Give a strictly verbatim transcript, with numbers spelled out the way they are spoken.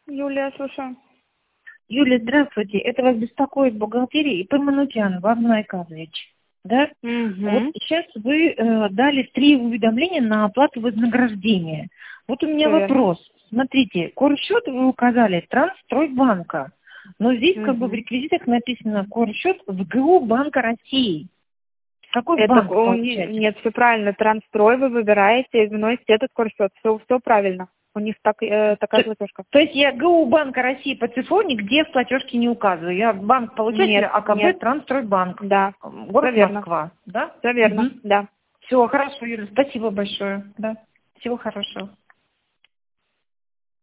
Юлия, слушаю. Юлия, здравствуйте. Это вас беспокоит бухгалтерия и П. Манукян, Вагн Айказович. Да? Вот Угу. сейчас вы э, дали три уведомления на оплату вознаграждения. Вот у меня Все верно. вопрос. Смотрите, корсчет вы указали Трансстройбанка, но здесь как бы в Угу. реквизитах написано корсчет в Г У Банка России. Какой Это банк о, не- получается? нет, все правильно. Трансстрой вы выбираете и вносите этот курсор. Все, все правильно. У них так, э, такая То, платежка. то есть я Г У Банка России по цифру нигде в платежке не указываю. Я банк получателя Нет, А К Б нет. Трансстройбанк, Да. Все город верно. Москва, да? Все верно. Угу. Да. Все, хорошо, Юля, спасибо большое. Да. Всего хорошего.